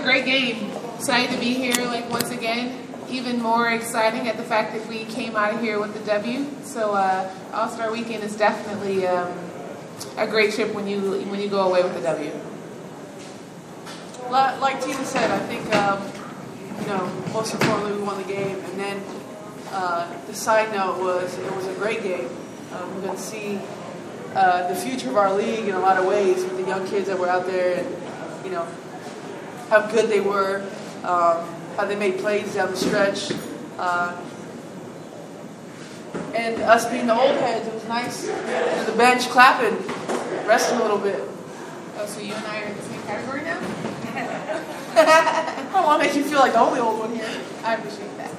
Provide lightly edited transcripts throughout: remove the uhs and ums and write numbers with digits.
great game. Excited to be here, like, once again. Even more exciting at the fact that we came out of here with the W. So All-Star Weekend is definitely a great trip when you go away with the W. Like Tina said, I think most importantly we won the game, and then the side note was it was a great game. We're going to see the future of our league in a lot of ways with the young kids that were out there, and how good they were, how they made plays down the stretch, and us being the old heads. It was nice. And the bench clapping, resting a little bit. Oh, so you and I are in the same category now? I don't want to make you feel like the only old one here. I appreciate that.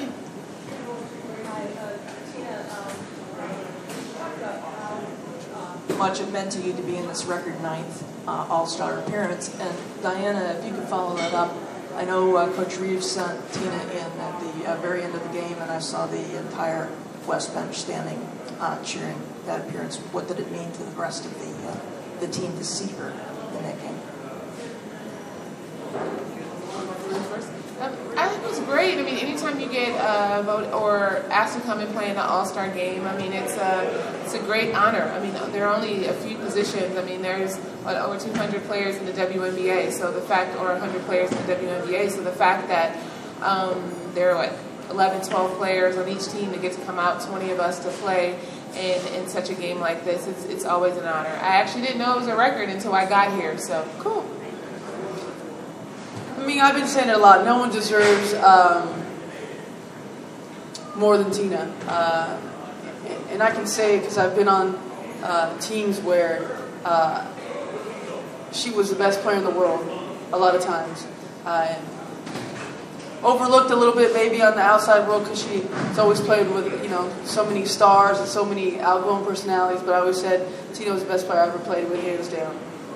Much it meant to you to be in this record 9th All-Star appearance. And Diana, if you could follow that up, I know Coach Reeves sent Tina in at the very end of the game, and I saw the entire West bench standing cheering that appearance. What did it mean to the rest of the team to see her in that game? I think it was great. I mean, anytime you get voted or asked to come and play in the All-Star game, I mean, it's a great honor. I mean, there are only a few positions. I mean, there's over 200 players in the WNBA, so the fact, or 100 players in the WNBA, so the fact that there are 11, 12 players on each team that get to come out, 20 of us to play in such a game like this, it's always an honor. I actually didn't know it was a record until I got here, so cool. I mean, I've been saying it a lot. No one deserves more than Tina. And I can say it because I've been on teams where she was the best player in the world a lot of times. And overlooked a little bit maybe on the outside world because she's always played with, so many stars and so many outgoing personalities. But I always said Tina was the best player I ever played with, hands down.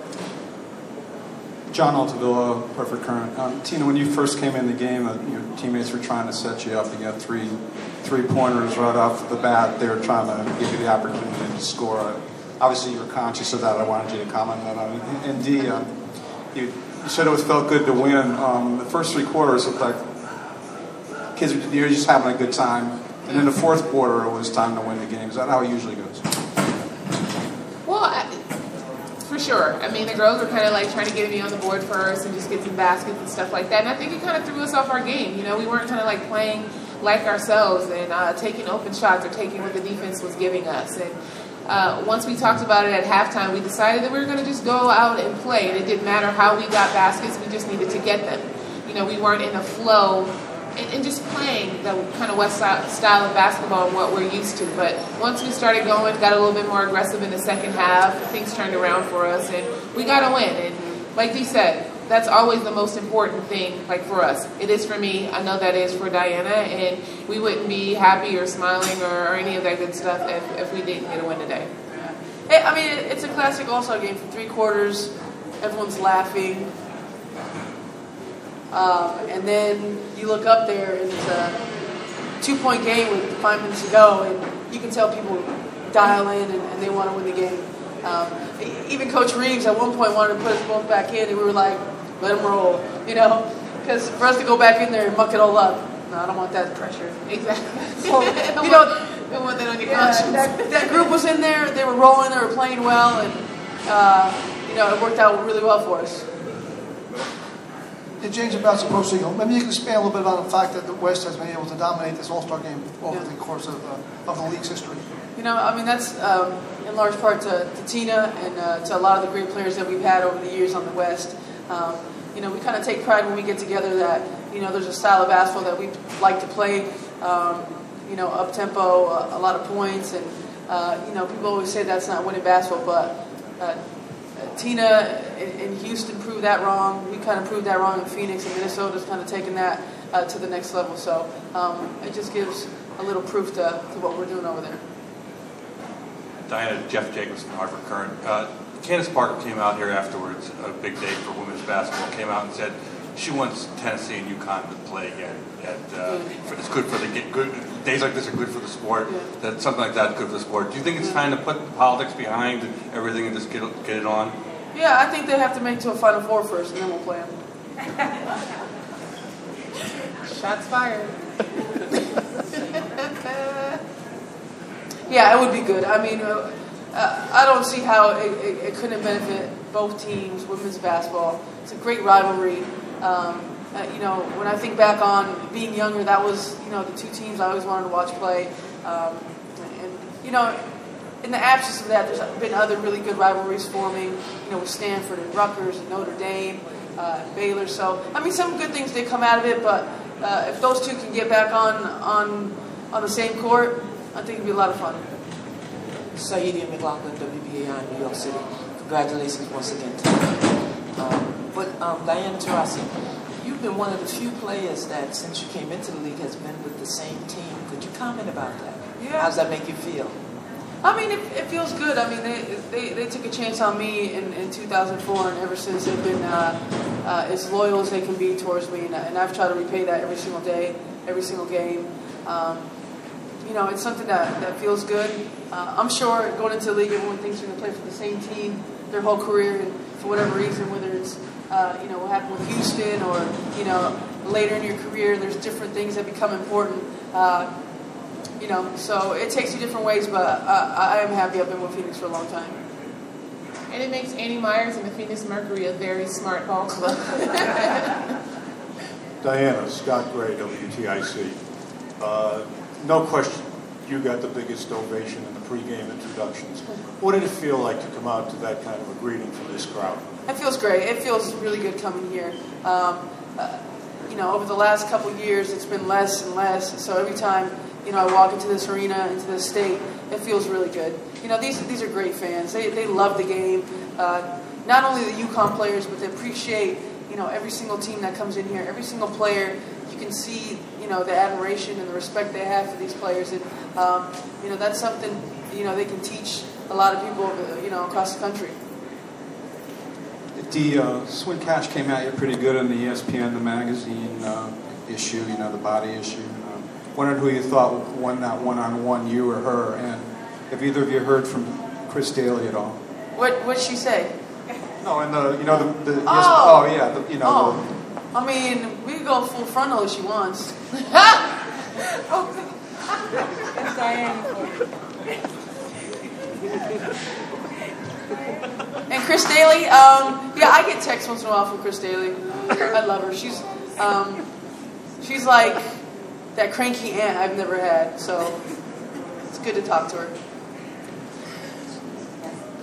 John Altavilla, Perfect Current. Tina, when you first came in the game, your teammates were trying to set you up. You got three-pointers right off the bat. They were trying to give you the opportunity to score. Obviously, you were conscious of that. I wanted you to comment on that. And D, you said it felt good to win. The first 3 quarters looked like kids you're just having a good time. And in the fourth quarter, it was time to win the game. Is that how it usually goes? Well, for sure. I mean, the girls were kind of like trying to get me on the board first and just get some baskets and stuff like that. And I think it kind of threw us off our game. We weren't kind of like playing like ourselves and taking open shots or taking what the defense was giving us. And once we talked about it at halftime, we decided that we were going to just go out and play. And it didn't matter how we got baskets. We just needed to get them. We weren't in a flow and just playing the kind of West style of basketball and what we're used to. But once we started going, got a little bit more aggressive in the second half, things turned around for us, and we got a win. And like Dee said, that's always the most important thing, like for us. It is for me. I know that is for Diana, and we wouldn't be happy or smiling or any of that good stuff if we didn't get a win today. Hey, I mean, it's a classic All-Star game for 3 quarters. Everyone's laughing. And then you look up there, and it's a 2-point game with 5 minutes to go, and you can tell people dial in and they want to win the game. Even Coach Reeves at one point wanted to put us both back in, and we were like, let them roll, because for us to go back in there and muck it all up, no, I don't want that pressure. Exactly. So, don't want that on your conscience. That group was in there, they were rolling, they were playing well, and it worked out really well for us. Hey, James, about the Pro Signal, maybe you can expand a little bit about the fact that the West has been able to dominate this All-Star game over the course of the league's history. That's in large part to Tina and to a lot of the great players that we've had over the years on the West. We kind of take pride when we get together that, there's a style of basketball that we like to play, up-tempo, a lot of points, and, people always say that's not winning basketball, but Tina in Houston proved that wrong. We kind of proved that wrong in Phoenix, and Minnesota's kind of taken that to the next level. So it just gives a little proof to what we're doing over there. Diana, Jeff Jacobs from Harvard Current. Candace Parker came out here afterwards, a big day for women's basketball, came out and said she wants Tennessee and UConn to play again. It's good for days like this are good for the sport. Yeah. That something like that is good for the sport. Do you think it's time to put politics behind everything and just get it on? Yeah, I think they have to make it to a Final Four first, and then we'll play them. Shots fired. Yeah, it would be good. I mean, I don't see how it couldn't benefit both teams, women's basketball. It's a great rivalry. You know, when I think back on being younger, that was, you know, the two teams I always wanted to watch play. And you know, in the absence of that, there's been other really good rivalries forming, you know, with Stanford and Rutgers and Notre Dame, Baylor. So, I mean, some good things did come out of it, but if those two can get back on the same court, I think it'd be a lot of fun. Saidi McLaughlin, WBAI, New York City. Congratulations once again to you. Diana Taurasi, you've been one of the few players that, since you came into the league, has been with the same team. Could you comment about that? Yeah. How does that make you feel? I mean, it feels good. I mean, they took a chance on me in 2004, and ever since they've been as loyal as they can be towards me, and I've tried to repay that every single day, every single game. You know, it's something that feels good. I'm sure going into the league, everyone thinks they're going to play for the same team their whole career, and for whatever reason, whether it's you know, what happened with Houston, or you know, later in your career, there's different things that become important. You know, so it takes you different ways, but I am happy I've been with Phoenix for a long time. And it makes Annie Myers and the Phoenix Mercury a very smart ball club. Diana, Scott Gray, WTIC. No question, you got the biggest ovation in the pregame introductions. What did it feel like to come out to that kind of a greeting from this crowd? It feels great. It feels really good coming here. You know, over the last couple of years, it's been less and less. So every time, you know, I walk into this arena, into this state, it feels really good. You know, these are great fans. They love the game. Not only the UConn players, but they appreciate, you know, every single team that comes in here, every single player. You can see, you know, the admiration and the respect they have for these players, and you know, that's something, you know, they can teach a lot of people, you know, across the country. The Swin Cash came out here pretty good in the ESPN, the magazine issue, you know, the body issue. Wondered who you thought won that one-on-one, you or her, and have either of you heard from Chris Daly at all? What'd she say? No, and the, you know, the Oh. oh yeah, the, you know. I mean, we can go full frontal if she wants. And Chris Daly, yeah, I get texts once in a while from Chris Daly. I love her. She's like that cranky aunt I've never had, so it's good to talk to her.